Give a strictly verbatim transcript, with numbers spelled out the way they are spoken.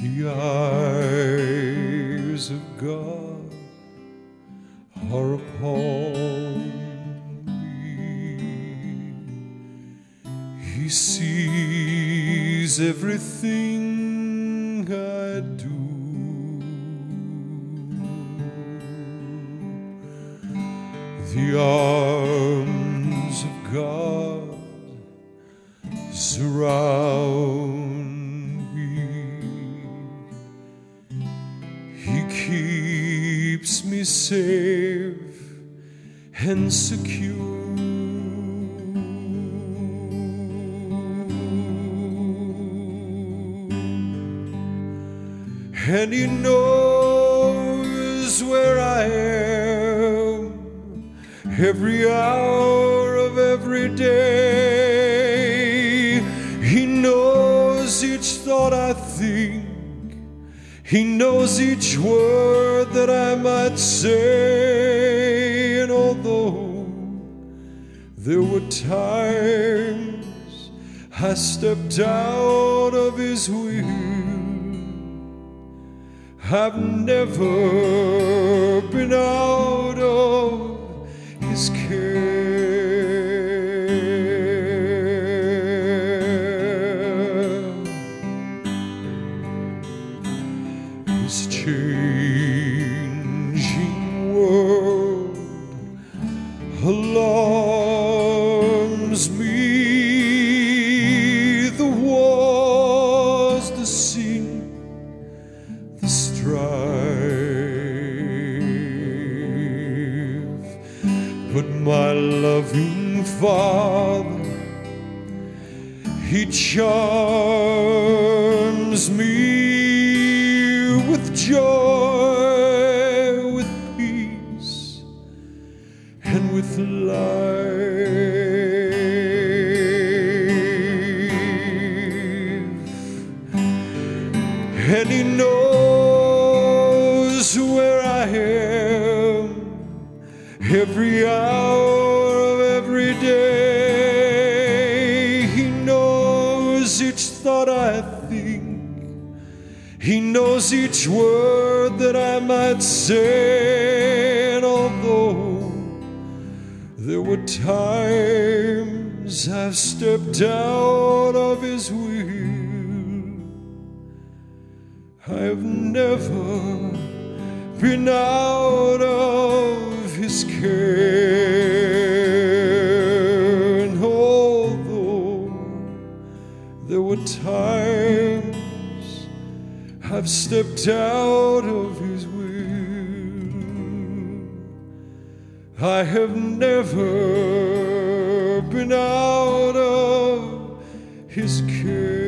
The eyes of God are upon me. He sees everything I do. The arms of God surround me. He keeps me safe and secure. And He knows where I am every hour of every day. He knows each thought I think. He knows each word that I might say. And although there were times I stepped out of His will, I've never been out of His care. This changing world alarms me. The wars, the sin, the strife, but my loving Father, He charms me with joy, with peace, and with life. And He knows where I am every hour of every day. He knows each thought I think. He knows each word that I might say. And although there were times I've stepped out of His will, I've never been out of His care. And although there were times I've stepped out of His will, I have never been out of His care.